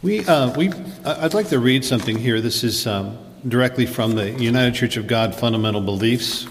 I'd like to read something here. This is directly from the United Church of God Fundamental Beliefs.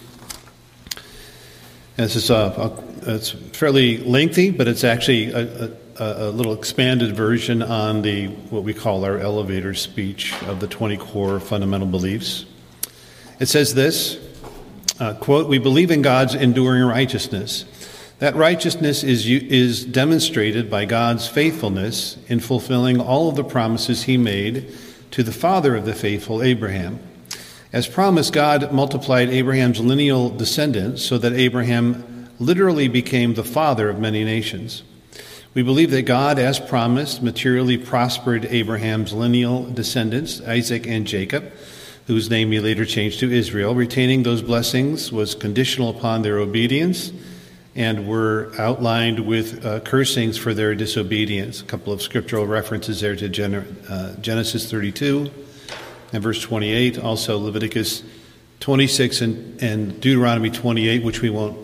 And this is it's fairly lengthy, but it's actually a little expanded version on what we call our elevator speech of the 20 core fundamental beliefs. It says this, quote, "We believe in God's enduring righteousness. That righteousness is demonstrated by God's faithfulness in fulfilling all of the promises he made to the father of the faithful, Abraham. As promised, God multiplied Abraham's lineal descendants so that Abraham literally became the father of many nations. We believe that God, as promised, materially prospered Abraham's lineal descendants, Isaac and Jacob, whose name he later changed to Israel. Retaining those blessings was conditional upon their obedience and were outlined with cursings for their disobedience." A couple of scriptural references there to Genesis 32 and verse 28, also Leviticus 26 and Deuteronomy 28, which we won't,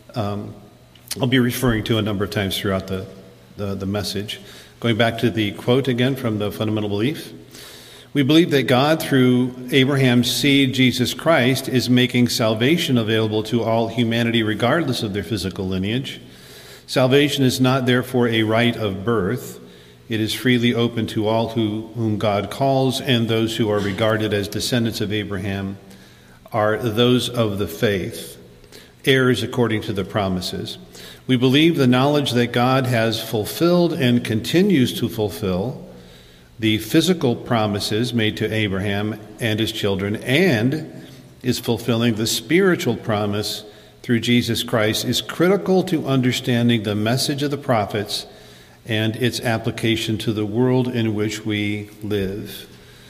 I'll be referring to a number of times throughout the message. Going back to the quote again from the fundamental belief. "We believe that God, through Abraham's seed, Jesus Christ, is making salvation available to all humanity regardless of their physical lineage. Salvation is not therefore a right of birth. It is freely open to all whom God calls, and those who are regarded as descendants of Abraham are those of the faith, heirs according to the promises. We believe the knowledge that God has fulfilled and continues to fulfill the physical promises made to Abraham and his children, and is fulfilling the spiritual promise through Jesus Christ, is critical to understanding the message of the prophets and its application to the world in which we live."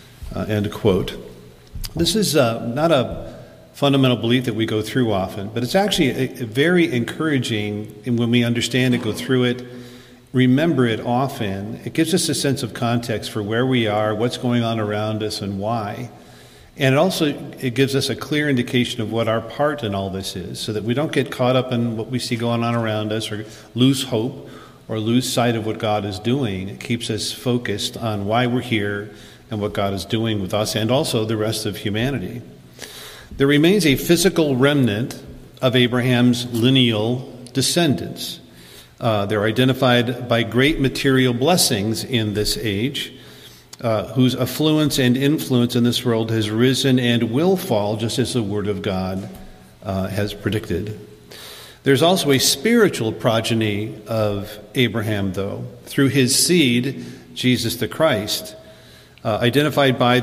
End quote. This is not a fundamental belief that we go through often, but it's actually a very encouraging, and when we understand it, go through it, remember it often, it gives us a sense of context for where we are, what's going on around us, and why. And it gives us a clear indication of what our part in all this is, so that we don't get caught up in what we see going on around us or lose hope or lose sight of what God is doing. It keeps us focused on why we're here and what God is doing with us and also the rest of humanity. There remains a physical remnant of Abraham's lineal descendants. They're identified by great material blessings in this age, whose affluence and influence in this world has risen and will fall, just as the Word of God has predicted. There's also a spiritual progeny of Abraham, though, through his seed, Jesus the Christ, identified by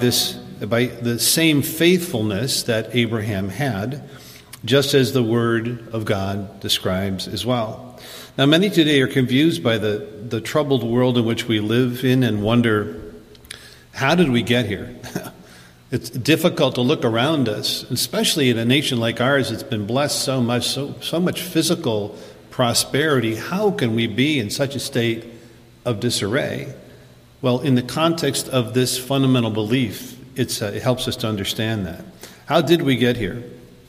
the same faithfulness that Abraham had, just as the Word of God describes as well. Now, many today are confused by the troubled world in which we live in and wonder, how did we get here? It's difficult to look around us, especially in a nation like ours that's been blessed so much physical prosperity. How can we be in such a state of disarray? Well, in the context of this fundamental belief, it helps us to understand that. How did we get here?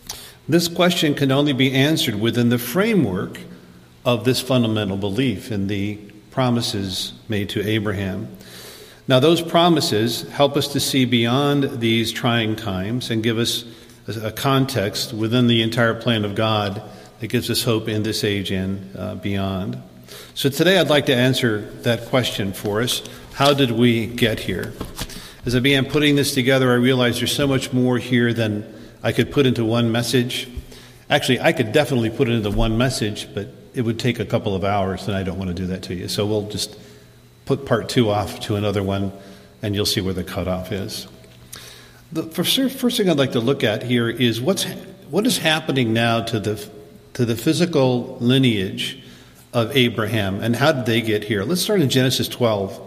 This question can only be answered within the framework of this fundamental belief in the promises made to Abraham. Now, those promises help us to see beyond these trying times and give us a context within the entire plan of God that gives us hope in this age and beyond. So today I'd like to answer that question for us. How did we get here? As I began putting this together, I realized there's so much more here than I could put into one message. Actually, I could definitely put it into one message, but it would take a couple of hours, and I don't want to do that to you. So we'll just put part 2 off to another one, and you'll see where the cutoff is. The first thing I'd like to look at here is what is happening now to the physical lineage of Abraham, and how did they get here? Let's start in Genesis 12.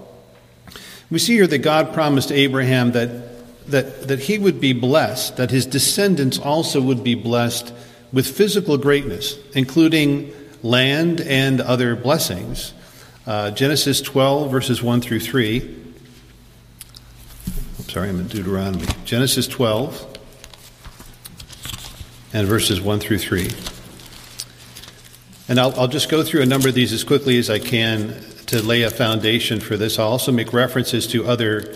We see here that God promised Abraham that he would be blessed, that his descendants also would be blessed with physical greatness, including land and other blessings. Genesis 12, verses 1 through 3. I'm in Deuteronomy. Genesis 12 and verses 1 through 3. And I'll just go through a number of these as quickly as I can to lay a foundation for this. I'll also make references to other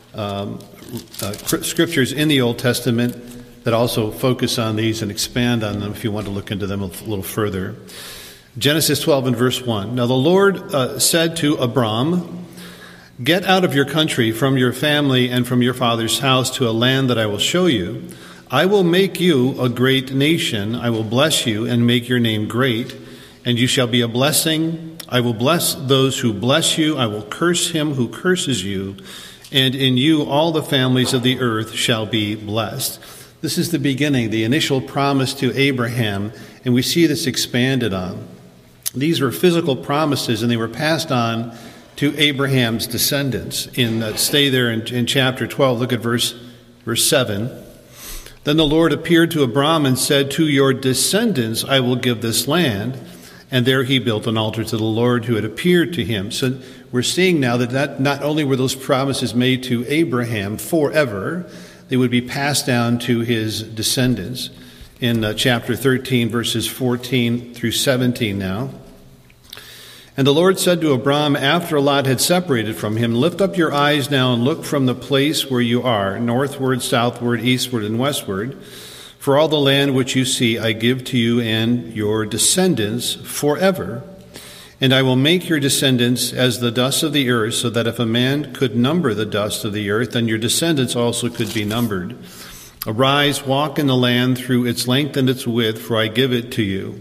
scriptures in the Old Testament that also focus on these and expand on them if you want to look into them a little further. Genesis 12 and verse 1. Now the Lord said to Abram, "Get out of your country, from your family, and from your father's house to a land that I will show you. I will make you a great nation. I will bless you and make your name great, and you shall be a blessing. I will bless those who bless you. I will curse him who curses you. And in you all the families of the earth shall be blessed." This is the beginning, the initial promise to Abraham, and we see this expanded on. These were physical promises, and they were passed on to Abraham's descendants. Stay there in chapter 12, look at verse 7. Then the Lord appeared to Abram and said, "To your descendants I will give this land." And there he built an altar to the Lord who had appeared to him. So we're seeing now that not only were those promises made to Abraham forever, they would be passed down to his descendants. In chapter 13, verses 14 through 17 now. And the Lord said to Abram, after Lot had separated from him, "Lift up your eyes now and look from the place where you are, northward, southward, eastward, and westward. For all the land which you see I give to you and your descendants forever. And I will make your descendants as the dust of the earth, so that if a man could number the dust of the earth, then your descendants also could be numbered. Arise, walk in the land through its length and its width, for I give it to you."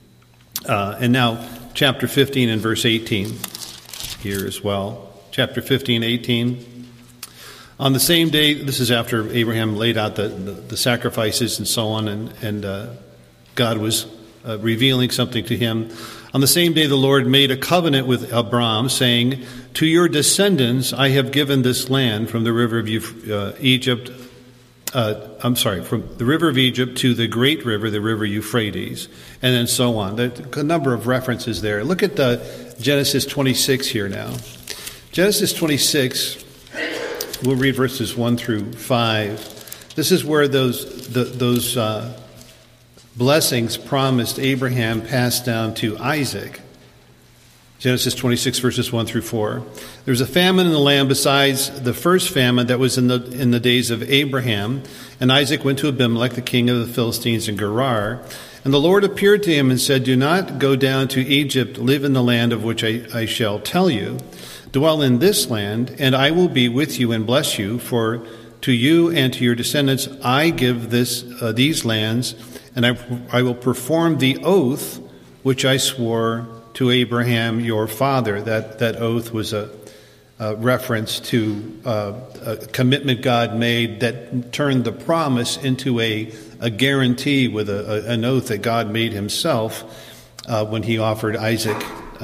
And now, chapter 15 and verse 18 here as well. Chapter 15, 18. On the same day, this is after Abraham laid out the sacrifices and so on, and God was revealing something to him. On the same day, the Lord made a covenant with Abram, saying, "To your descendants I have given this land from the river of Egypt, from the river of Egypt to the great river, the river Euphrates," and then so on. There's a number of references there. Look at Genesis 26 here now. Genesis 26, we'll read verses 1 through 5. This is where those blessings promised Abraham passed down to Isaac. Genesis 26, verses 1 through 4. There was a famine in the land besides the first famine that was in the days of Abraham. And Isaac went to Abimelech, the king of the Philistines, in Gerar. And the Lord appeared to him and said, "Do not go down to Egypt. Live in the land of which I shall tell you. Dwell in this land, and I will be with you and bless you. For to you and to your descendants I give these lands, and I will perform the oath which I swore to Abraham your father." That oath was a reference to a commitment God made that turned the promise into a guarantee with an oath that God made himself when he offered Isaac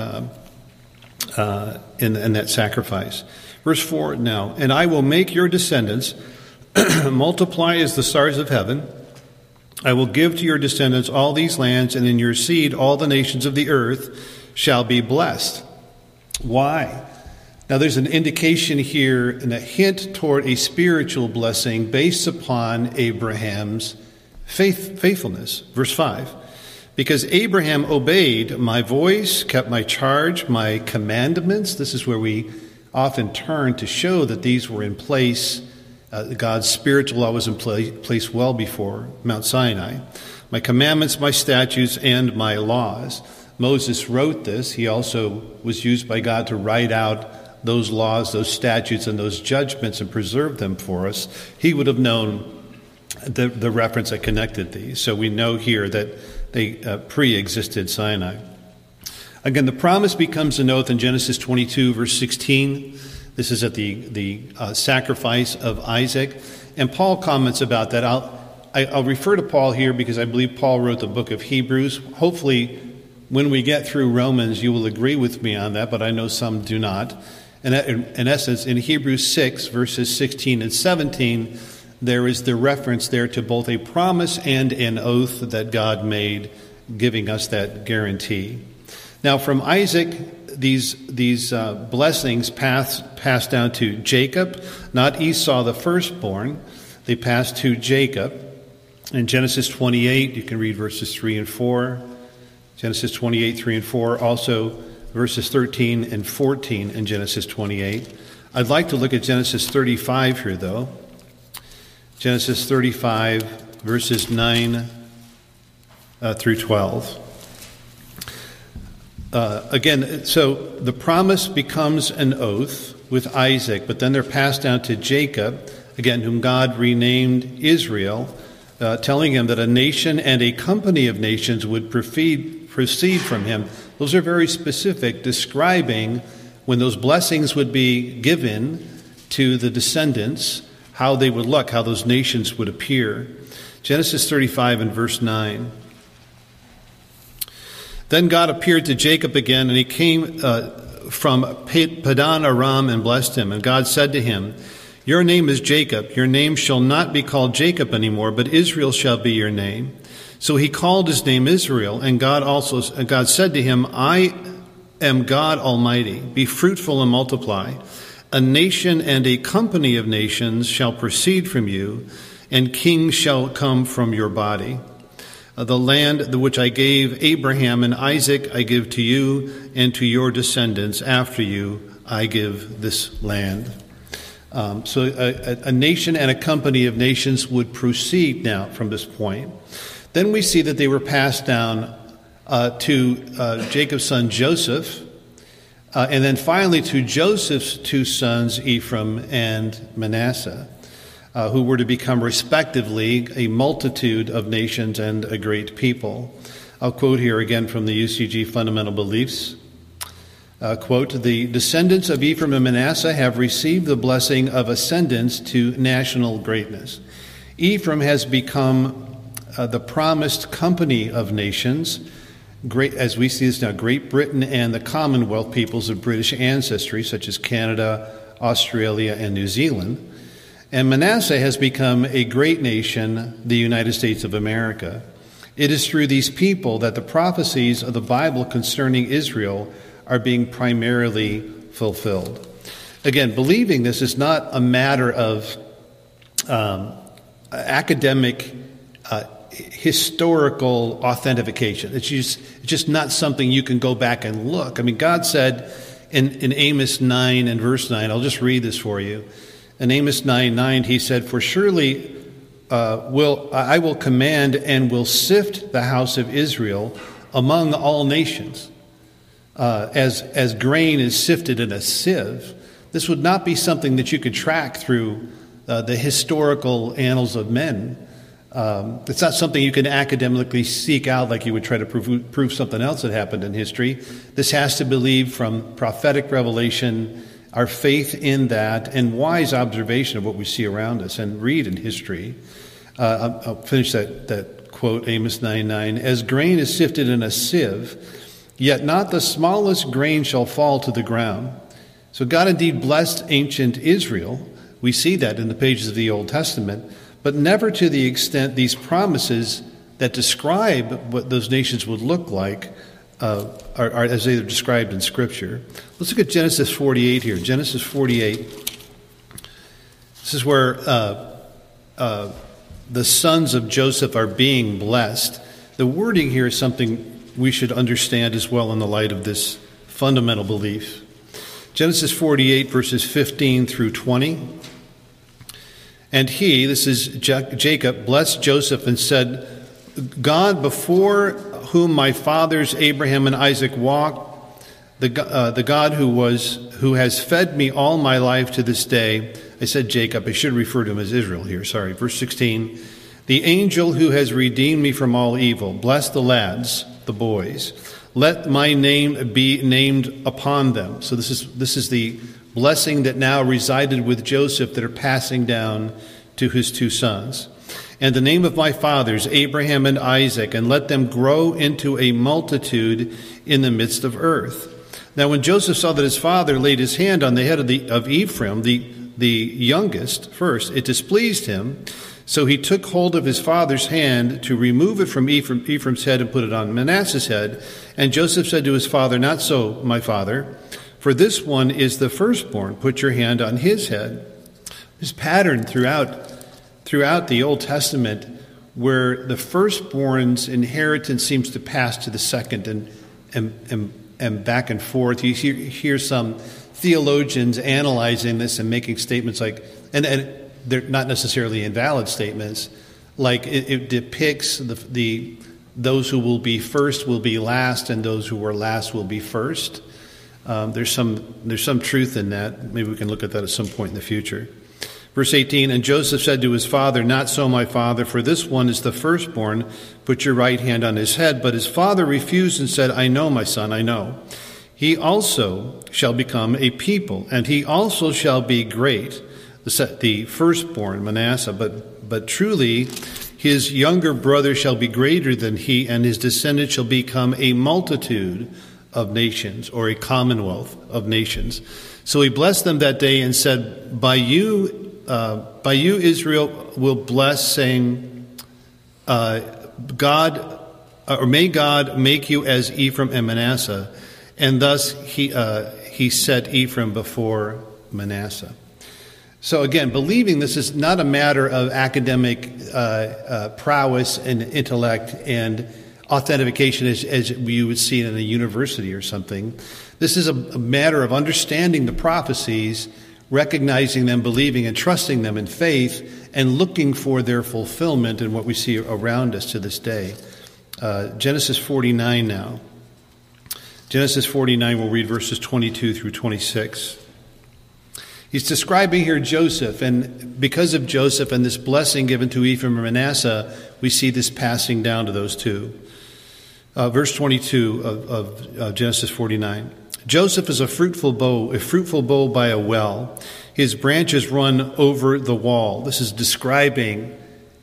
in that sacrifice. Verse 4 now, "And I will make your descendants multiply as the stars of heaven. I will give to your descendants all these lands, and in your seed all the nations of the earth shall be blessed." Why? Now there's an indication here and a hint toward a spiritual blessing based upon Abraham's faithfulness. Verse 5. "Because Abraham obeyed my voice, kept my charge, my commandments." This is where we often turn to show that these were in place. God's spiritual law was in place well before Mount Sinai. "My commandments, my statutes, and my laws." Moses wrote this. He also was used by God to write out those laws, those statutes, and those judgments and preserve them for us. He would have known the reference that connected these. So we know here that they pre-existed Sinai. Again, the promise becomes an oath in Genesis 22, verse 16. This is at the sacrifice of Isaac. And Paul comments about that. I'll refer to Paul here because I believe Paul wrote the book of Hebrews. Hopefully, when we get through Romans, you will agree with me on that, but I know some do not. And in essence, in Hebrews 6, verses 16 and 17, there is the reference there to both a promise and an oath that God made, giving us that guarantee. Now, from Isaac, these blessings passed down to Jacob, not Esau the firstborn. They passed to Jacob. In Genesis 28, you can read verses 3 and 4. Genesis 28, 3 and 4. Also, verses 13 and 14 in Genesis 28. I'd like to look at Genesis 35 here, though. Genesis 35, verses 9 through 12. Again, so the promise becomes an oath with Isaac, but then they're passed down to Jacob, again, whom God renamed Israel, telling him that a nation and a company of nations would proceed from him. Those are very specific, describing when those blessings would be given to the descendants, how they would look, how those nations would appear. Genesis 35 and verse 9. Then God appeared to Jacob again, and he came from Padan Aram and blessed him. And God said to him, "Your name is Jacob. Your name shall not be called Jacob anymore, but Israel shall be your name." So he called his name Israel, and God said to him, "I am God Almighty. Be fruitful and multiply. A nation and a company of nations shall proceed from you, and kings shall come from your body. The land which I gave Abraham and Isaac I give to you, and to your descendants after you I give this land." So a nation and a company of nations would proceed now from this point. Then we see that they were passed down to Jacob's son Joseph, and then finally to Joseph's two sons, Ephraim and Manasseh, who were to become respectively a multitude of nations and a great people. I'll quote here again from the UCG Fundamental Beliefs. Quote, "The descendants of Ephraim and Manasseh have received the blessing of ascendance to national greatness. Ephraim has become the promised company of nations, great, as we see this now, Great Britain and the Commonwealth peoples of British ancestry, such as Canada, Australia, and New Zealand. And Manasseh has become a great nation, the United States of America. It is through these people that the prophecies of the Bible concerning Israel are being primarily fulfilled." Again, believing this is not a matter of academic historical authentication. It's just not something you can go back and look. I mean, God said in Amos 9 and verse 9, I'll just read this for you. In Amos 9:9, he said, "For surely I will command and will sift the house of Israel among all nations, as grain is sifted in a sieve." This would not be something that you could track through the historical annals of men. It's not something you can academically seek out like you would try to prove something else that happened in history. This has to believe from prophetic revelation, our faith in that, and wise observation of what we see around us and read in history. I'll finish that quote, Amos 9:9. "As grain is sifted in a sieve, yet not the smallest grain shall fall to the ground." So God indeed blessed ancient Israel. We see that in the pages of the Old Testament, but never to the extent these promises that describe what those nations would look like are as they are described in Scripture. Let's look at Genesis 48 here. Genesis 48. This is where the sons of Joseph are being blessed. The wording here is something we should understand as well in the light of this fundamental belief. Genesis 48, verses 15 through 20. "And he," this is Jacob, "blessed Joseph and said, 'God, before whom my fathers Abraham and Isaac walked, the God who has fed me all my life to this day,'" I said Jacob, I should refer to him as Israel here, sorry. Verse 16, "the angel who has redeemed me from all evil, bless the lads," the boys, "let my name be named upon them." So this is the blessing that now resided with Joseph that are passing down to his two sons. "And the name of my fathers, Abraham and Isaac, and let them grow into a multitude in the midst of earth." Now when Joseph saw that his father laid his hand on the head of Ephraim, the youngest first, it displeased him. So he took hold of his father's hand to remove it from Ephraim's head and put it on Manasseh's head. And Joseph said to his father, "Not so, my father, for this one is the firstborn. Put your hand on his head." This pattern throughout the Old Testament, where the firstborn's inheritance seems to pass to the second and back and forth. You hear some theologians analyzing this and making statements like, and they're not necessarily invalid statements, like it depicts those who will be first will be last, and those who are last will be first. There's some truth in that. Maybe we can look at that at some point in the future. Verse 18, and Joseph said to his father, not so, my father, for this one is the firstborn. Put your right hand on his head. But his father refused and said, I know, my son, I know. He also shall become a people, and he also shall be great, the firstborn, Manasseh. But truly his younger brother shall be greater than he, and his descendants shall become a multitude of nations, or a commonwealth of nations. So he blessed them that day and said, By you, Israel will bless, saying, may God make you as Ephraim and Manasseh. And thus he set Ephraim before Manasseh. So again, believing this is not a matter of academic prowess and intellect and authentication as you would see in a university or something. This is a matter of understanding the prophecies, recognizing them, believing and trusting them in faith, and looking for their fulfillment in what we see around us to this day. Genesis 49 now. Genesis 49, we'll read verses 22 through 26. He's describing here Joseph, and because of Joseph and this blessing given to Ephraim and Manasseh, we see this passing down to those two. Verse 22 of Genesis 49. Joseph is a fruitful bow by a well. His branches run over the wall. This is describing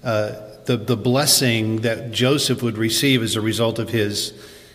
the blessing that Joseph would receive as a result of his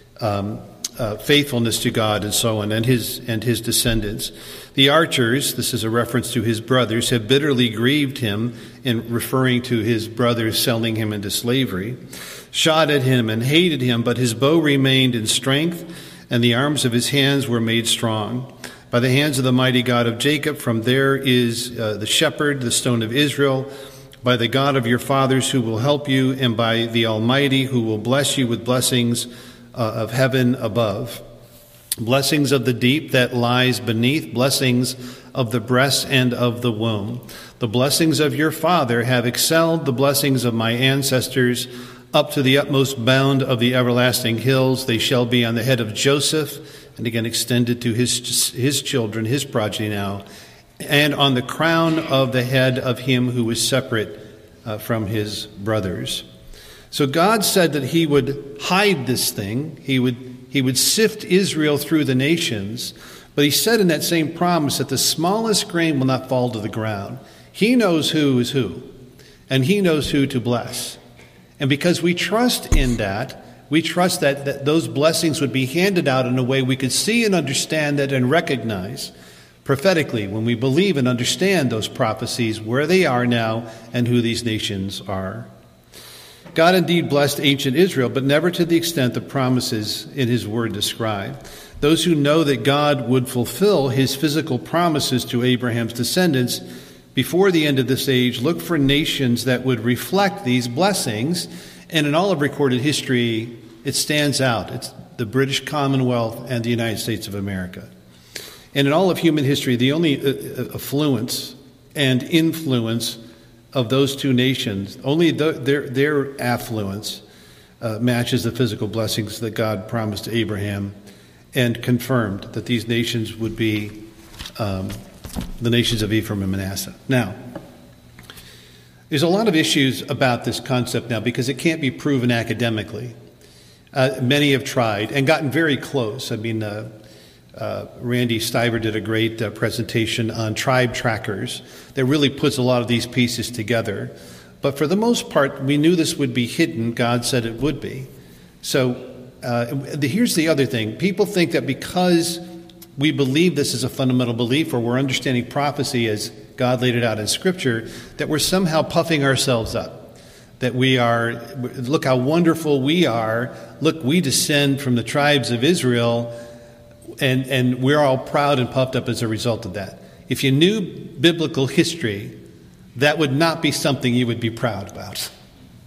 faithfulness to God and so on, and his descendants. The archers, this is a reference to his brothers, have bitterly grieved him, in referring to his brothers selling him into slavery, shot at him and hated him, but his bow remained in strength, and the arms of his hands were made strong. By the hands of the mighty God of Jacob, from there is the shepherd, the stone of Israel, by the God of your fathers who will help you, and by the Almighty who will bless you with blessings of heaven above, blessings of the deep that lies beneath, blessings of the breast and of the womb. The blessings of your father have excelled the blessings of my ancestors up to the utmost bound of the everlasting hills. They shall be on the head of Joseph, and again extended to his children, his progeny now, and on the crown of the head of him who was separate from his brothers. So God said that he would hide this thing. He would sift Israel through the nations. But he said in that same promise that the smallest grain will not fall to the ground. He knows who is who, and he knows who to bless. And because we trust in that, we trust that those blessings would be handed out in a way we could see and understand that and recognize prophetically when we believe and understand those prophecies, where they are now and who these nations are. God indeed blessed ancient Israel, but never to the extent the promises in his word describe. Those who know that God would fulfill his physical promises to Abraham's descendants before the end of this age look for nations that would reflect these blessings. And in all of recorded history, it stands out. It's the British Commonwealth and the United States of America. And in all of human history, the only affluence and influence of those two nations, only their affluence matches the physical blessings that God promised to Abraham, and confirmed that these nations would be the nations of Ephraim and Manasseh. Now, there's a lot of issues about this concept now because it can't be proven academically. Many have tried and gotten very close. I mean, Randy Stiver did a great presentation on tribe trackers that really puts a lot of these pieces together. But for the most part, we knew this would be hidden. God said it would be. So here's the other thing. People think that because we believe this is a fundamental belief, or we're understanding prophecy as God laid it out in Scripture, that we're somehow puffing ourselves up. That we are, look how wonderful we are. Look, we descend from the tribes of Israel. And we're all proud and puffed up as a result of that. If you knew biblical history, that would not be something you would be proud about.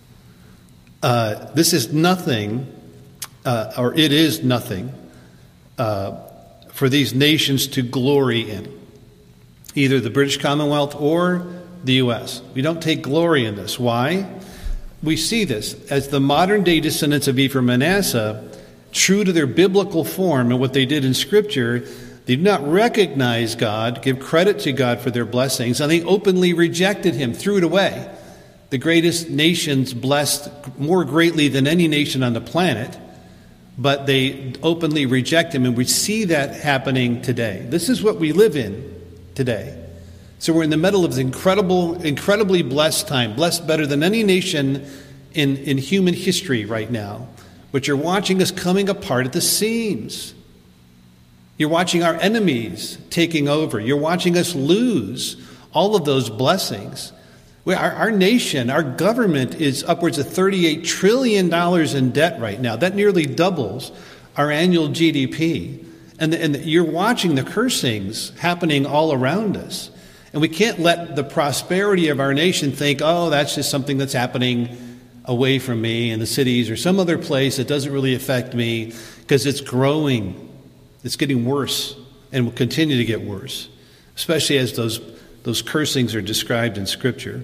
This is nothing, or it is nothing, for these nations to glory in, either the British Commonwealth or the U.S. We don't take glory in this. Why? We see this as the modern-day descendants of Ephraim and Manasseh, true to their biblical form and what they did in Scripture. They did not recognize God, give credit to God for their blessings, and they openly rejected him, threw it away. The greatest nations blessed more greatly than any nation on the planet, but they openly reject him, and we see that happening today. This is what we live in today. So we're in the middle of this incredibly blessed time, blessed better than any nation in human history right now, but you're watching us coming apart at the seams. You're watching our enemies taking over. You're watching us lose all of those blessings. Our nation, our government is upwards of $38 trillion in debt right now. That nearly doubles our annual GDP. And you're watching the cursings happening all around us. And we can't let the prosperity of our nation think, oh, that's just something that's happening away from me in the cities or some other place that doesn't really affect me, because it's growing. It's getting worse and will continue to get worse, especially as those cursings are described in Scripture.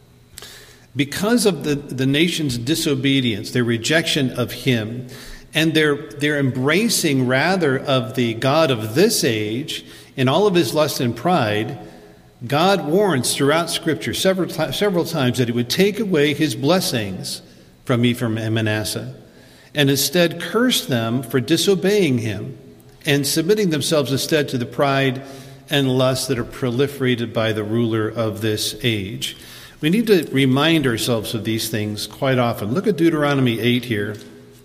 Because of the nation's disobedience, their rejection of him, and their embracing rather of the God of this age in all of his lust and pride, God warns throughout Scripture several times that he would take away his blessings from Ephraim and Manasseh, and instead curse them for disobeying him and submitting themselves instead to the pride and lust that are proliferated by the ruler of this age. We need to remind ourselves of these things quite often. Look at Deuteronomy 8 here.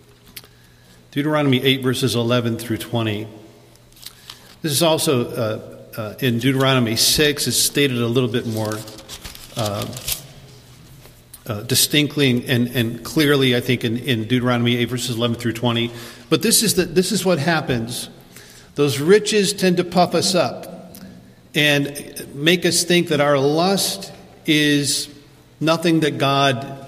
Deuteronomy 8, verses 11 through 20. This is also in Deuteronomy 6. It's stated a little bit more distinctly and clearly, I think, in Deuteronomy 8, verses 11 through 20. But this is what happens. Those riches tend to puff us up and make us think that our lust is nothing that God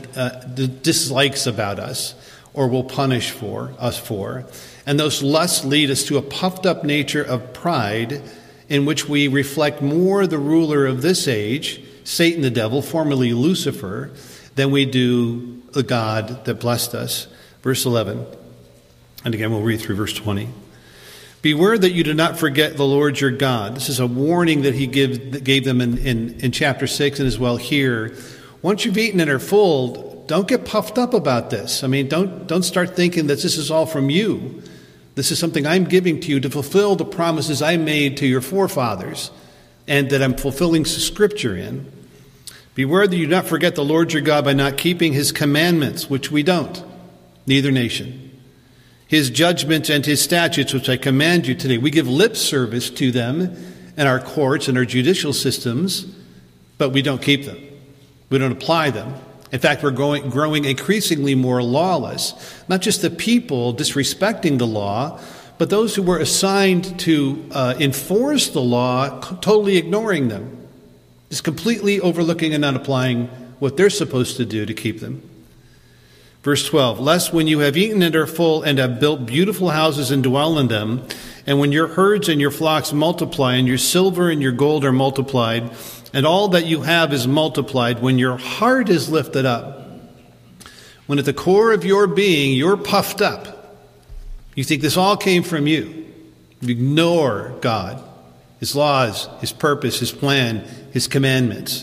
dislikes about us or will punish us for. And those lusts lead us to a puffed up nature of pride in which we reflect more the ruler of this age, Satan the devil, formerly Lucifer, than we do the God that blessed us. Verse 11. And again, we'll read through verse 20. Beware that you do not forget the Lord your God. This is a warning that he gave them in chapter 6 and as well here. Once you've eaten and are full, don't get puffed up about this. I mean, don't start thinking that this is all from you. This is something I'm giving to you to fulfill the promises I made to your forefathers and that I'm fulfilling Scripture in. Beware that you do not forget the Lord your God by not keeping his commandments, which we don't, neither nation. His judgments and his statutes, which I command you today. We give lip service to them in our courts and our judicial systems, but we don't keep them. We don't apply them. In fact, we're growing increasingly more lawless. Not just the people disrespecting the law, but those who were assigned to enforce the law totally ignoring them. Just completely overlooking and not applying what they're supposed to do to keep them. Verse 12, lest when you have eaten and are full and have built beautiful houses and dwell in them, and when your herds and your flocks multiply, and your silver and your gold are multiplied, and all that you have is multiplied, when your heart is lifted up, when at the core of your being you're puffed up, you think this all came from you, you ignore God, his laws, his purpose, his plan, his commandments.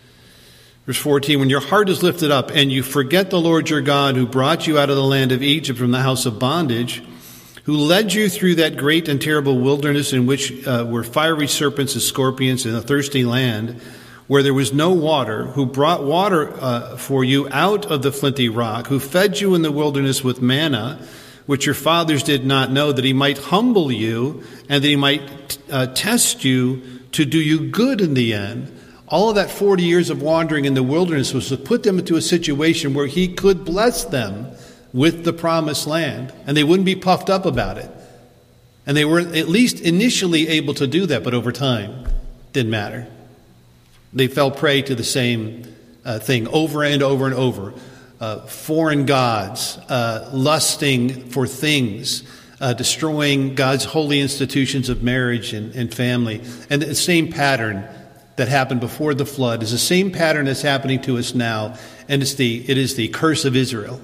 Verse 14, when your heart is lifted up and you forget the Lord your God who brought you out of the land of Egypt from the house of bondage, who led you through that great and terrible wilderness in which were fiery serpents and scorpions in a thirsty land where there was no water, who brought water for you out of the flinty rock, who fed you in the wilderness with manna, which your fathers did not know, that he might humble you and that he might test you to do you good in the end. All of that 40 years of wandering in the wilderness was to put them into a situation where he could bless them with the promised land, and they wouldn't be puffed up about it. And they were at least initially able to do that, but over time, didn't matter. They fell prey to the same thing over and over and over. Foreign gods, lusting for things, destroying God's holy institutions of marriage and family. And the same pattern that happened before the flood is the same pattern that's happening to us now, and it is the curse of Israel.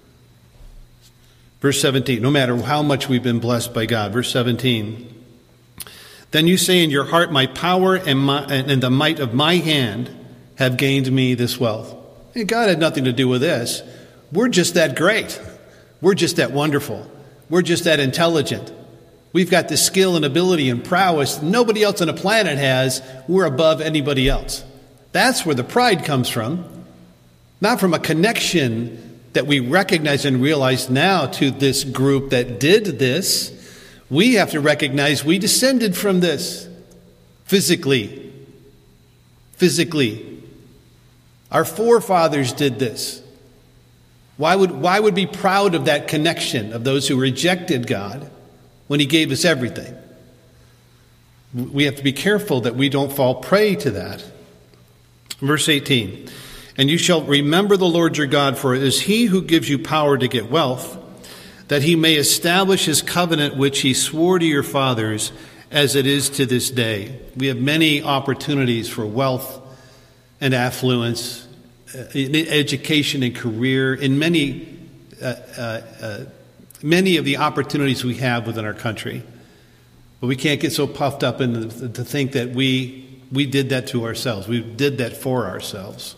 Verse 17, no matter how much we've been blessed by God. Verse 17, then you say in your heart, my power and the might of my hand have gained me this wealth. And God had nothing to do with this. We're just that great. We're just that wonderful. We're just that intelligent. We've got the skill and ability and prowess nobody else on the planet has. We're above anybody else. That's where the pride comes from. Not from a connection that we recognize and realize now to this group that did this. We have to recognize we descended from this physically. Physically. Our forefathers did this. Why would be proud of that connection of those who rejected God when he gave us everything? We have to be careful that we don't fall prey to that. Verse 18, and you shall remember the Lord your God, for it is he who gives you power to get wealth, that he may establish his covenant which he swore to your fathers, as it is to this day. We have many opportunities for wealth and affluence, in education and career, in many of the opportunities we have within our country. But we can't get so puffed up to think that we did that to ourselves. We did that for ourselves.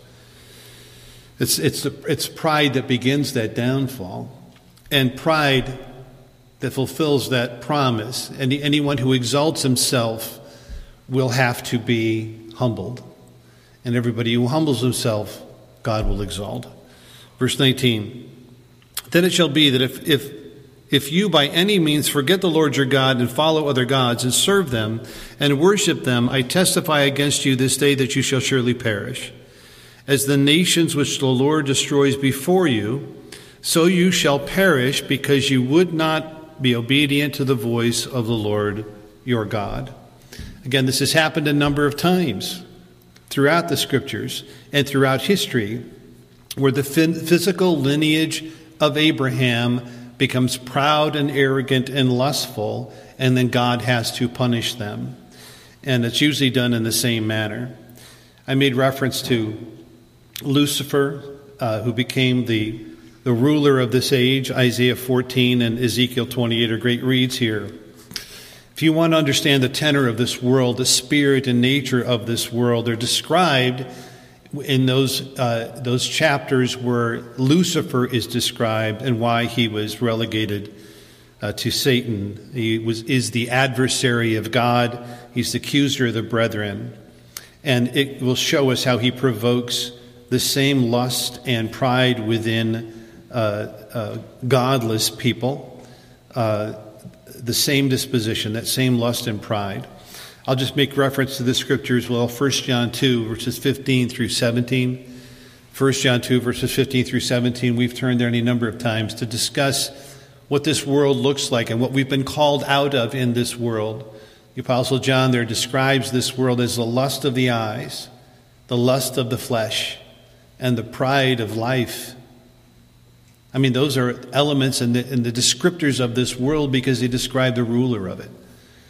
It's pride that begins that downfall, and pride that fulfills that promise. And anyone who exalts himself will have to be humbled. And everybody who humbles himself, God will exalt. Verse 19, then it shall be that if you by any means forget the Lord your God and follow other gods and serve them and worship them, I testify against you this day that you shall surely perish. As the nations which the Lord destroys before you, so you shall perish, because you would not be obedient to the voice of the Lord your God. Again, this has happened a number of times throughout the scriptures and throughout history, where the physical lineage of Abraham becomes proud and arrogant and lustful, and then God has to punish them. And it's usually done in the same manner. I made reference to Lucifer, who became the ruler of this age. Isaiah 14 and Ezekiel 28 are great reads here. If you want to understand the tenor of this world, the spirit and nature of this world, they're described in those chapters where Lucifer is described and why he was relegated to Satan. He is the adversary of God. He's the accuser of the brethren. And it will show us how he provokes the same lust and pride within godless people, the same disposition, that same lust and pride. I'll just make reference to this scripture as well. 1 John 2, verses 15 through 17. 1 John 2, verses 15 through 17. We've turned there any number of times to discuss what this world looks like and what we've been called out of in this world. The Apostle John there describes this world as the lust of the eyes, the lust of the flesh, and the pride of life. I mean, those are elements in the descriptors of this world because they describe the ruler of it.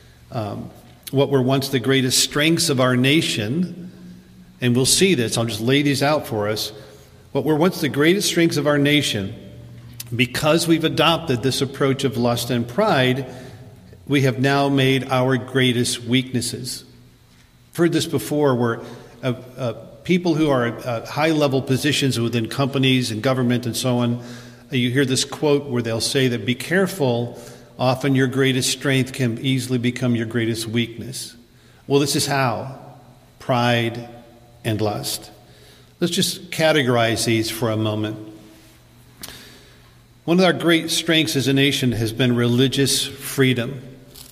What were once the greatest strengths of our nation, and we'll see this, I'll just lay these out for us. What were once the greatest strengths of our nation, because we've adopted this approach of lust and pride, we have now made our greatest weaknesses. I've heard this before, where people who are at high-level positions within companies and government and so on, you hear this quote where they'll say that, be careful, often your greatest strength can easily become your greatest weakness. Well, this is how. Pride and lust. Let's just categorize these for a moment. One of our great strengths as a nation has been religious freedom.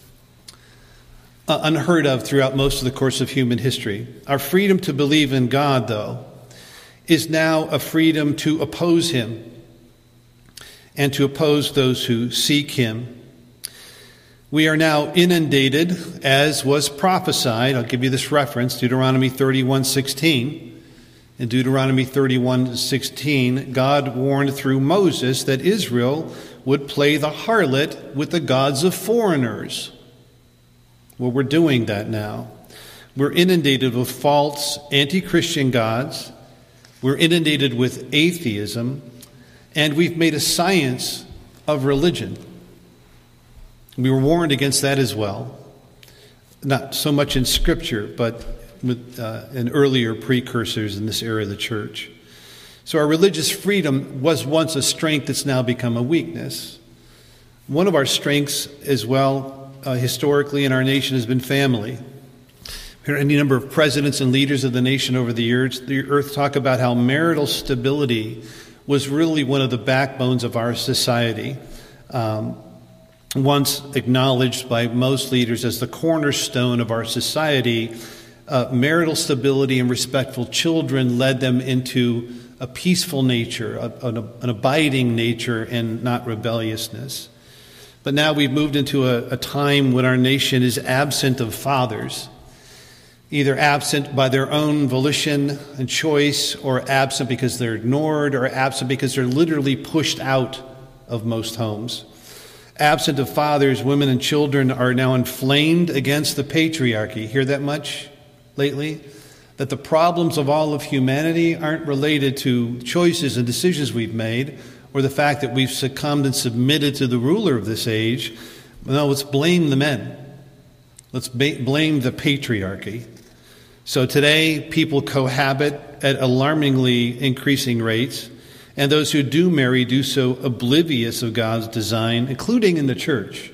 Unheard of throughout most of the course of human history. Our freedom to believe in God, though, is now a freedom to oppose Him and to oppose those who seek Him. We are now inundated, as was prophesied. I'll give you this reference, Deuteronomy 31:16. In Deuteronomy 31:16, God warned through Moses that Israel would play the harlot with the gods of foreigners. Well, we're doing that now. We're inundated with false anti-Christian gods. We're inundated with atheism. And we've made a science of religion. We were warned against that as well. Not so much in Scripture, but with in earlier precursors in this era of the church. So our religious freedom was once a strength that's now become a weakness. One of our strengths as well, historically in our nation, has been family. Any number of presidents and leaders of the nation over the years, the earth talk about how marital stability was really one of the backbones of our society. Once acknowledged by most leaders as the cornerstone of our society, marital stability and respectful children led them into a peaceful nature, an abiding nature, and not rebelliousness. But now we've moved into a time when our nation is absent of fathers, either absent by their own volition and choice, or absent because they're ignored, or absent because they're literally pushed out of most homes. Absent of fathers, women and children are now inflamed against the patriarchy. Hear that much lately? That the problems of all of humanity aren't related to choices and decisions we've made, or the fact that we've succumbed and submitted to the ruler of this age. No, let's blame the men. Let's blame the patriarchy. So today, people cohabit at alarmingly increasing rates, and those who do marry do so oblivious of God's design, including in the church,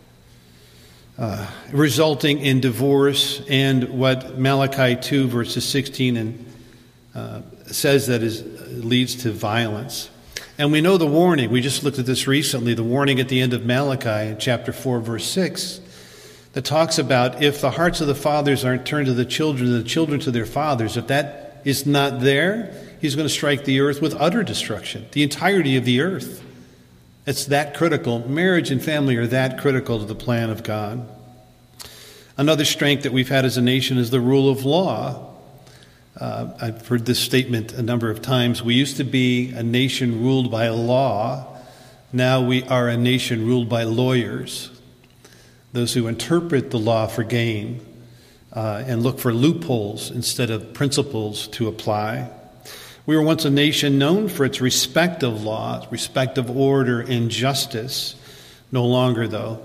resulting in divorce and what Malachi 2 verses 16 says that leads to violence. And we know the warning. We just looked at this recently, the warning at the end of Malachi, chapter 4, verse 6, that talks about if the hearts of the fathers aren't turned to the children, and the children to their fathers, if that is not there, he's going to strike the earth with utter destruction, the entirety of the earth. It's that critical. Marriage and family are that critical to the plan of God. Another strength that we've had as a nation is the rule of law. I've heard this statement a number of times. We used to be a nation ruled by law. Now we are a nation ruled by lawyers, those who interpret the law for gain and look for loopholes instead of principles to apply. We were once a nation known for its respect of law, respect of order and justice. No longer, though.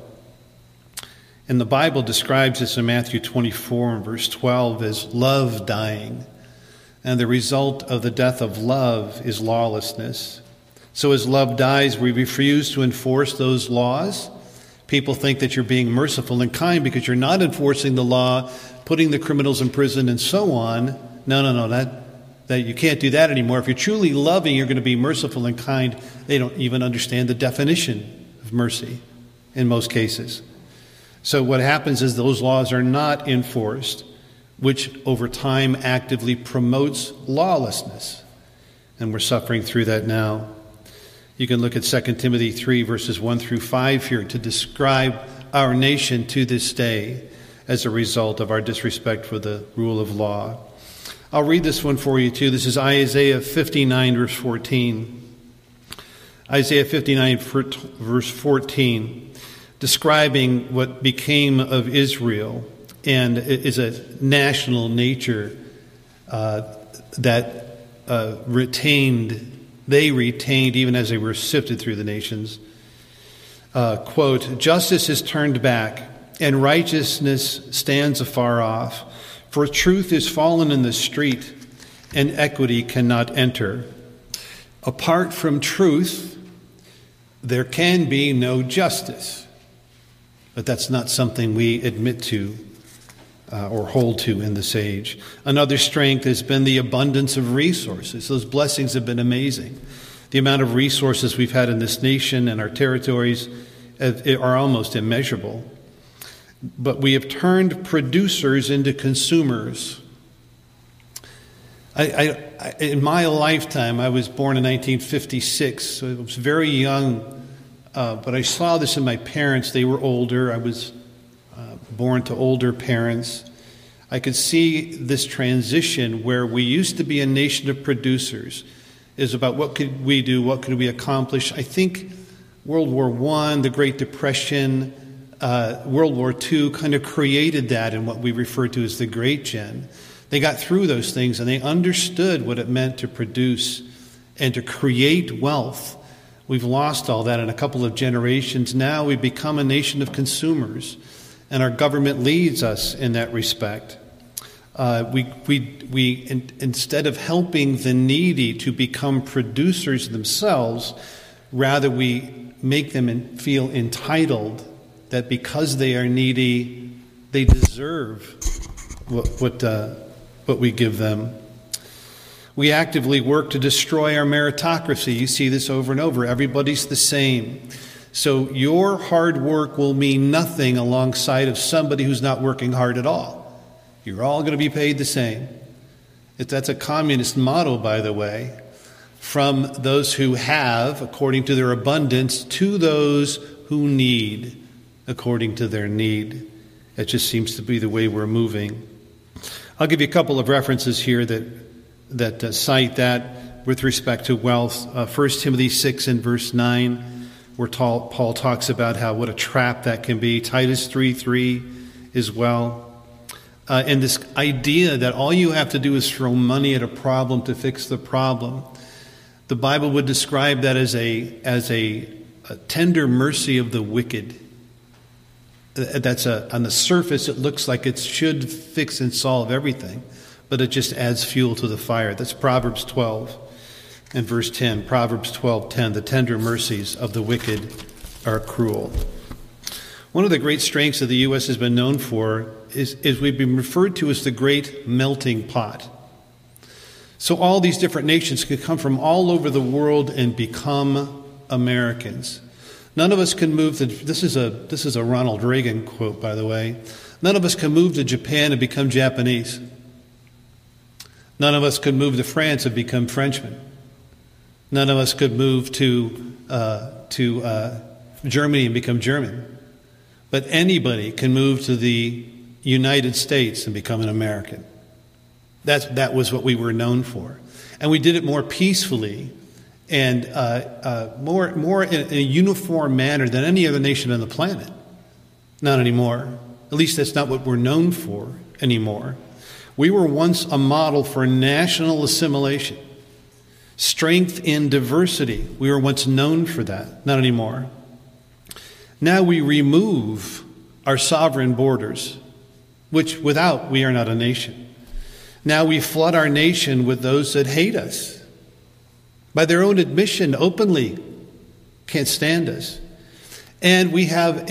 And the Bible describes this in Matthew 24 and verse 12 as love dying. And the result of the death of love is lawlessness. So as love dies, we refuse to enforce those laws. People think that you're being merciful and kind because you're not enforcing the law, putting the criminals in prison and so on. No, that you can't do that anymore. If you're truly loving, you're going to be merciful and kind. They don't even understand the definition of mercy in most cases. So what happens is those laws are not enforced, which over time actively promotes lawlessness. And we're suffering through that now. You can look at 2 Timothy 3, verses 1 through 5 here to describe our nation to this day as a result of our disrespect for the rule of law. I'll read this one for you too. This is Isaiah 59, verse 14. Isaiah 59, verse 14, describing what became of Israel and is a national nature that they retained even as they were sifted through the nations. Quote, "Justice is turned back, and righteousness stands afar off. For truth is fallen in the street, and equity cannot enter. Apart from truth, there can be no justice." But that's not something we admit to or hold to in this age. Another strength has been the abundance of resources. Those blessings have been amazing. The amount of resources we've had in this nation and our territories are almost immeasurable. But we have turned producers into consumers. In my lifetime, I was born in 1956, so I was very young, but I saw this in my parents. They were older. I was born to older parents. I could see this transition where we used to be a nation of producers, is about what could we do, what could we accomplish. I think World War I, the Great Depression, World War II kind of created that in what we refer to as the Great Gen. They got through those things and they understood what it meant to produce and to create wealth. We've lost all that in a couple of generations. Now we've become a nation of consumers, and our government leads us in that respect. Instead of helping the needy to become producers themselves, rather we make them feel entitled that because they are needy, they deserve what we give them. We actively work to destroy our meritocracy. You see this over and over. Everybody's the same. So your hard work will mean nothing alongside of somebody who's not working hard at all. You're all going to be paid the same. That's a communist motto, by the way, from those who have, according to their abundance, to those who need, according to their need. It just seems to be the way we're moving. I'll give you a couple of references here that cite that with respect to wealth. 1 Timothy 6 and verse 9, where Paul talks about what a trap that can be. Titus 3:3 as well. And this idea that all you have to do is throw money at a problem to fix the problem. The Bible would describe that as a tender mercy of the wicked. That's on the surface it looks like it should fix and solve everything, but it just adds fuel to the fire. That's Proverbs 12 and verse 10. Proverbs 12:10. The tender mercies of the wicked are cruel. One of the great strengths that the U.S. has been known for is we've been referred to as the great melting pot. So all these different nations can come from all over the world and become Americans. None of us can move to, this is a Ronald Reagan quote, by the way. None of us can move to Japan and become Japanese. None of us could move to France and become Frenchmen. None of us could move to Germany and become German. But anybody can move to the United States and become an American. That was what we were known for. And we did it more peacefully and more in a uniform manner than any other nation on the planet. Not anymore. At least that's not what we're known for anymore. We were once a model for national assimilation. Strength in diversity. We were once known for that. Not anymore. Now we remove our sovereign borders, which without we are not a nation. Now we flood our nation with those that hate us. By their own admission, openly, can't stand us. And we have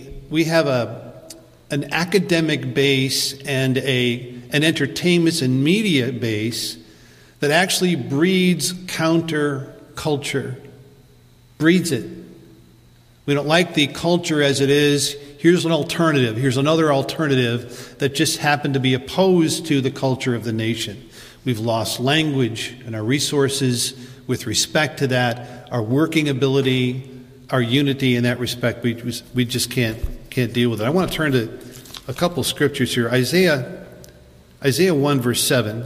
an academic base and an entertainment and media base that actually breeds counter-culture. Breeds it. We don't like the culture as it is. Here's an alternative. Here's another alternative that just happened to be opposed to the culture of the nation. We've lost language and our resources with respect to that, our working ability, our unity in that respect. We just can't deal with it. I want to turn to a couple scriptures here. Isaiah 1 verse 7.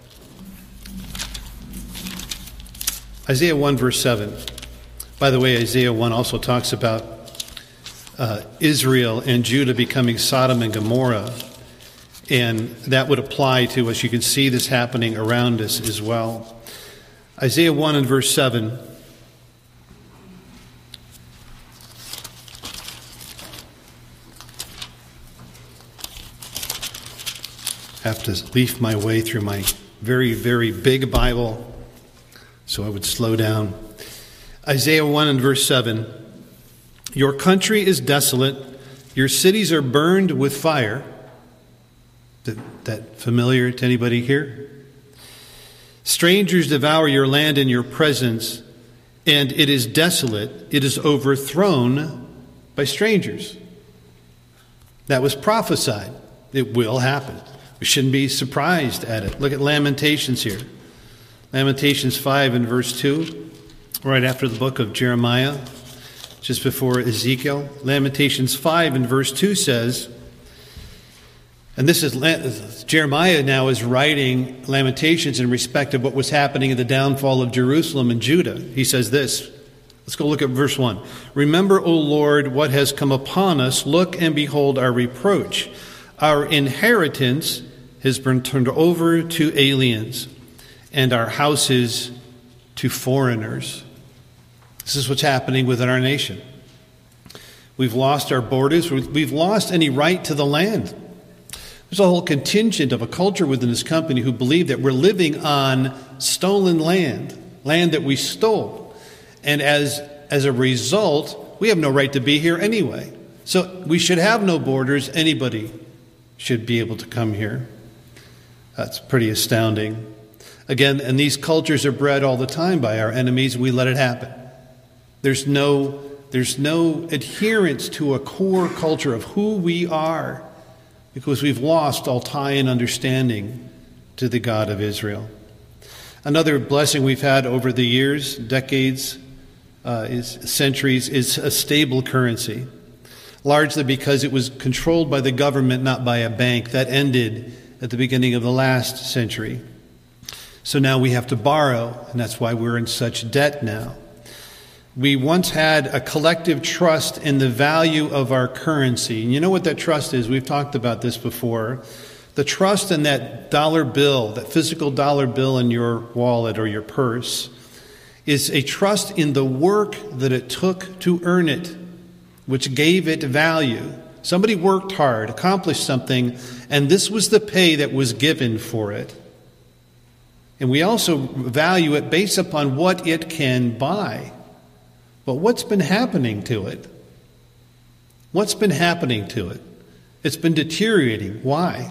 Isaiah 1 verse 7. By the way, Isaiah 1 also talks about Israel and Judah becoming Sodom and Gomorrah. And that would apply to us. You can see this happening around us as well. Isaiah 1 and verse 7. I have to leaf my way through my very, very big Bible, so I would slow down. Isaiah 1 and verse 7. Your country is desolate. Your cities are burned with fire. That familiar to anybody here? Strangers devour your land in your presence, and it is desolate. It is overthrown by strangers. That was prophesied. It will happen. We shouldn't be surprised at it. Look at Lamentations here. Lamentations 5 and verse 2, right after the book of Jeremiah, just before Ezekiel. Lamentations 5 and verse 2 says, And this is, Jeremiah now is writing Lamentations in respect of what was happening in the downfall of Jerusalem and Judah. He says this. Let's go look at verse 1. Remember, O Lord, what has come upon us. Look and behold our reproach. Our inheritance has been turned over to aliens, and our houses to foreigners. This is what's happening within our nation. We've lost our borders. We've lost any right to the land. There's a whole contingent of a culture within this company who believe that we're living on stolen land that we stole. And as a result, we have no right to be here anyway. So we should have no borders. Anybody should be able to come here. That's pretty astounding. Again, and these cultures are bred all the time by our enemies. We let it happen. There's no adherence to a core culture of who we are, because we've lost all tie and understanding to the God of Israel. Another blessing we've had over the years, decades, centuries, is a stable currency, largely because it was controlled by the government, not by a bank. That ended at the beginning of the last century. So now we have to borrow, and that's why we're in such debt now. We once had a collective trust in the value of our currency. And you know what that trust is? We've talked about this before. The trust in that dollar bill, that physical dollar bill in your wallet or your purse, is a trust in the work that it took to earn it, which gave it value. Somebody worked hard, accomplished something, and this was the pay that was given for it. And we also value it based upon what it can buy. But what's been happening to it? What's been happening to it? It's been deteriorating. Why?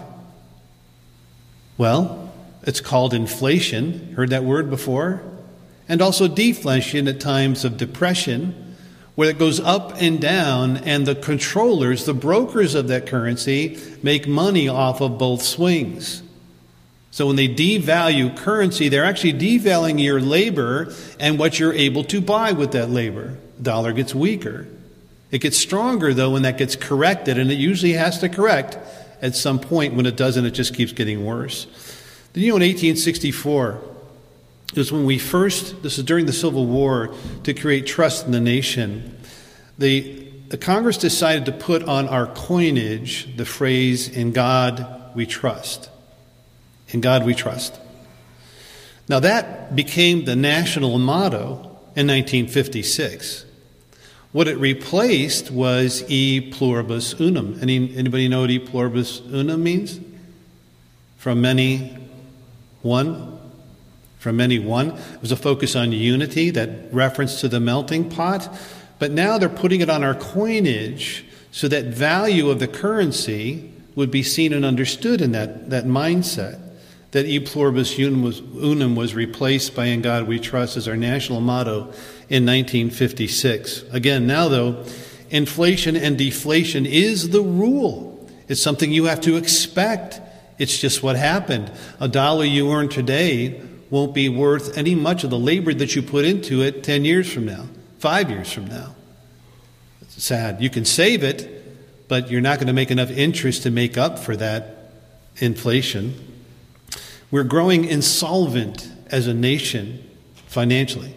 Well, it's called inflation. Heard that word before? And also deflation at times of depression, where it goes up and down, and the controllers, the brokers of that currency, make money off of both swings. So when they devalue currency, they're actually devaluing your labor and what you're able to buy with that labor. The dollar gets weaker. It gets stronger, though, when that gets corrected, and it usually has to correct at some point. When it doesn't, it just keeps getting worse. Then, in 1864, it was when this is during the Civil War, to create trust in the nation. The Congress decided to put on our coinage the phrase, "In God we trust." In God we trust. Now that became the national motto in 1956. What it replaced was E pluribus unum. Anybody know what E pluribus unum means? From many, one. From many, one. It was a focus on unity, that reference to the melting pot. But now they're putting it on our coinage so that value of the currency would be seen and understood in that mindset. That E pluribus unum was replaced by In God We Trust as our national motto in 1956. Again, now though, inflation and deflation is the rule. It's something you have to expect. It's just what happened. A dollar you earn today won't be worth any much of the labor that you put into it 10 years from now, 5 years from now. It's sad. You can save it, but you're not going to make enough interest to make up for that inflation. We're growing insolvent as a nation financially.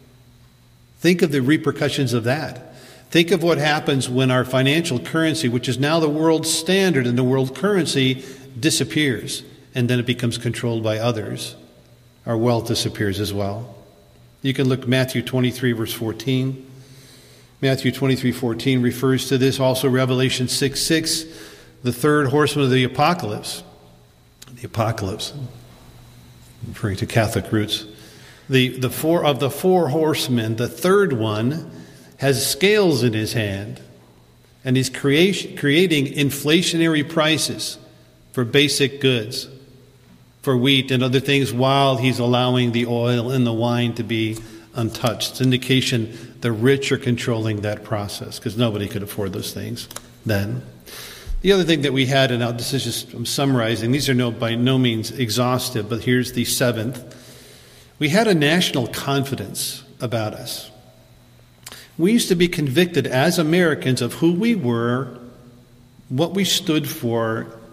Think of the repercussions of that. Think of what happens when our financial currency, which is now the world standard and the world currency, disappears, and then it becomes controlled by others. Our wealth disappears as well. You can look at Matthew 23, verse 14. Matthew 23:14 refers to this. Also Revelation 6:6, the third horseman of the apocalypse. The apocalypse, referring to Catholic roots. The four horsemen, the third one has scales in his hand, and he's creating inflationary prices for basic goods, for wheat and other things, while he's allowing the oil and the wine to be untouched. It's indication the rich are controlling that process, because nobody could afford those things then. The other thing that we had, and this is just, I'm summarizing, these are by no means exhaustive, but here's the seventh. We had a national confidence about us. We used to be convicted as Americans of who we were, what we stood for,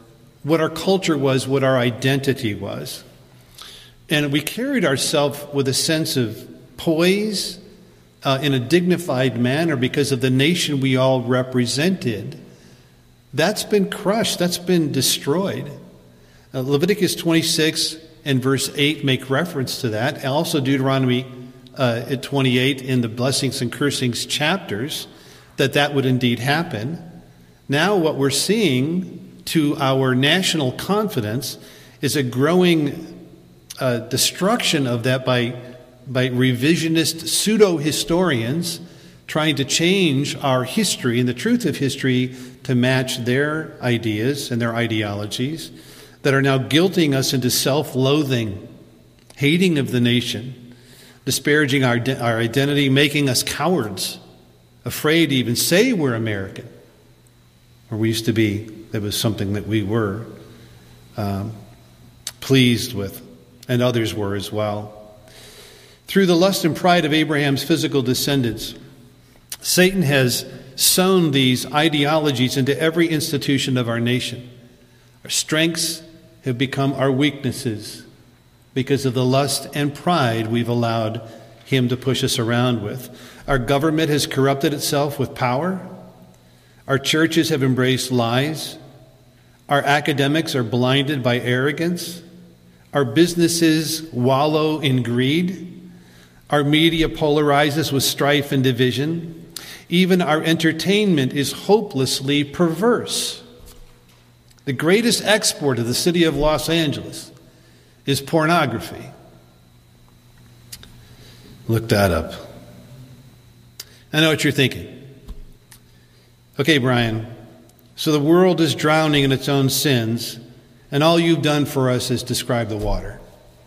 what our culture was, what our identity was. And we carried ourselves with a sense of poise in a dignified manner because of the nation we all represented. That's been crushed. That's been destroyed. Leviticus 26 and verse 8 make reference to that. Also Deuteronomy 28 in the blessings and cursings chapters, that would indeed happen. Now what we're seeing to our national confidence is a growing destruction of that by revisionist pseudo-historians trying to change our history and the truth of history to match their ideas and their ideologies that are now guilting us into self-loathing, hating of the nation, disparaging our identity, making us cowards, afraid to even say we're American. Or we used to be, that was something that we were pleased with, and others were as well. Through the lust and pride of Abraham's physical descendants, Satan has sown these ideologies into every institution of our nation. Our strengths have become our weaknesses because of the lust and pride we've allowed him to push us around with. Our government has corrupted itself with power. Our churches have embraced lies. Our academics are blinded by arrogance. Our businesses wallow in greed. Our media polarizes with strife and division. Even our entertainment is hopelessly perverse. The greatest export of the city of Los Angeles is pornography. Look that up. I know what you're thinking. Okay, Brian, so the world is drowning in its own sins, and all you've done for us is describe the water.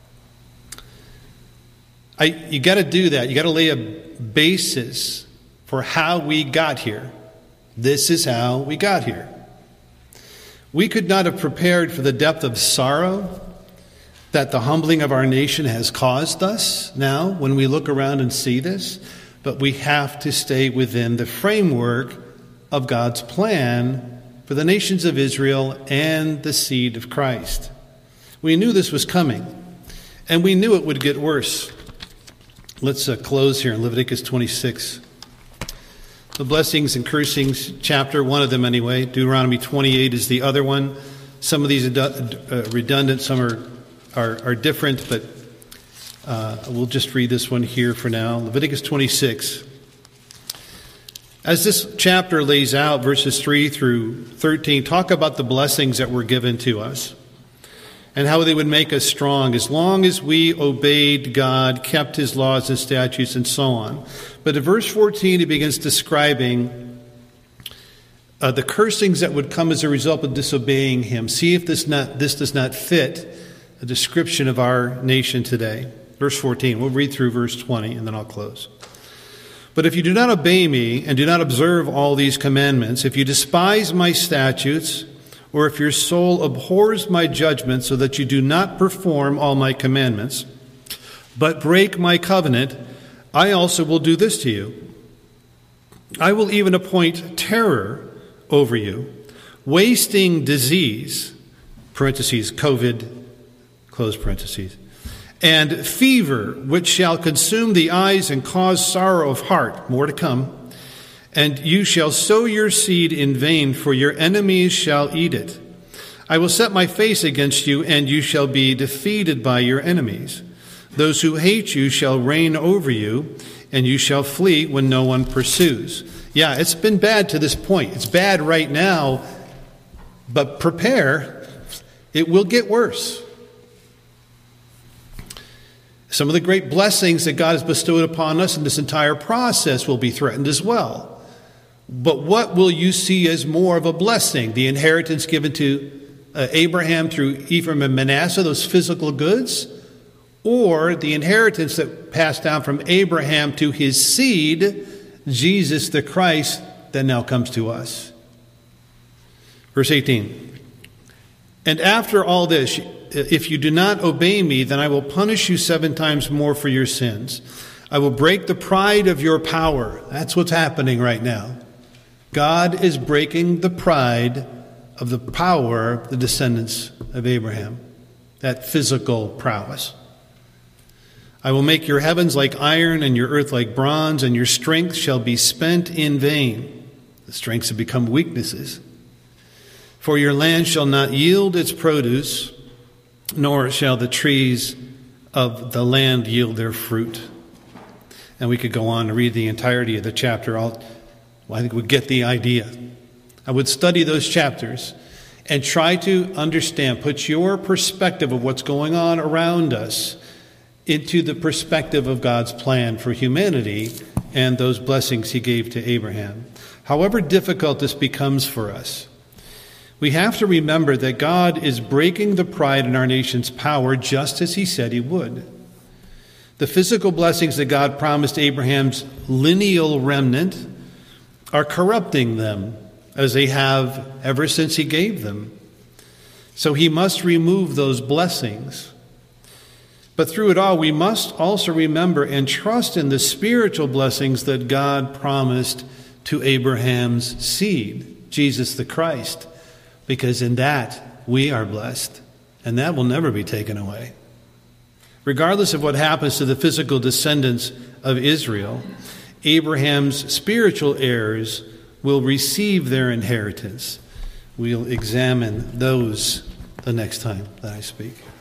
You got to do that. You got to lay a basis for how we got here. This is how we got here. We could not have prepared for the depth of sorrow that the humbling of our nation has caused us now when we look around and see this, but we have to stay within the framework of God's plan for the nations of Israel and the seed of Christ. We knew this was coming, and we knew it would get worse. Let's close here in Leviticus 26. The blessings and cursings chapter, one of them anyway. Deuteronomy 28 is the other one. Some of these are redundant, some are different, but we'll just read this one here for now. Leviticus 26. As this chapter lays out, verses 3 through 13, talk about the blessings that were given to us and how they would make us strong as long as we obeyed God, kept his laws and statutes, and so on. But in verse 14, he begins describing the cursings that would come as a result of disobeying him. See if this does not fit a description of our nation today. Verse 14, we'll read through verse 20, and then I'll close. But if you do not obey me and do not observe all these commandments, if you despise my statutes, or if your soul abhors my judgment so that you do not perform all my commandments, but break my covenant, I also will do this to you. I will even appoint terror over you, wasting disease, parentheses, COVID, close parentheses, and fever, which shall consume the eyes and cause sorrow of heart. More to come. And you shall sow your seed in vain, for your enemies shall eat it. I will set my face against you, and you shall be defeated by your enemies. Those who hate you shall reign over you, and you shall flee when no one pursues. Yeah, it's been bad to this point. It's bad right now, but prepare. It will get worse. Some of the great blessings that God has bestowed upon us in this entire process will be threatened as well. But what will you see as more of a blessing? The inheritance given to Abraham through Ephraim and Manasseh, those physical goods? Or the inheritance that passed down from Abraham to his seed, Jesus the Christ, that now comes to us? Verse 18. And after all this, if you do not obey me, then I will punish you 7 times more for your sins. I will break the pride of your power. That's what's happening right now. God is breaking the pride of the power of the descendants of Abraham, that physical prowess. I will make your heavens like iron and your earth like bronze, and your strength shall be spent in vain. The strengths have become weaknesses. For your land shall not yield its produce, nor shall the trees of the land yield their fruit. And we could go on to read the entirety of the chapter. I think we get the idea. I would study those chapters and try to understand, put your perspective of what's going on around us into the perspective of God's plan for humanity and those blessings he gave to Abraham. However difficult this becomes for us, we have to remember that God is breaking the pride in our nation's power just as he said he would. The physical blessings that God promised Abraham's lineal remnant are corrupting them as they have ever since he gave them. So he must remove those blessings. But through it all, we must also remember and trust in the spiritual blessings that God promised to Abraham's seed, Jesus the Christ, because in that we are blessed, and that will never be taken away. Regardless of what happens to the physical descendants of Israel, Abraham's spiritual heirs will receive their inheritance. We'll examine those the next time that I speak.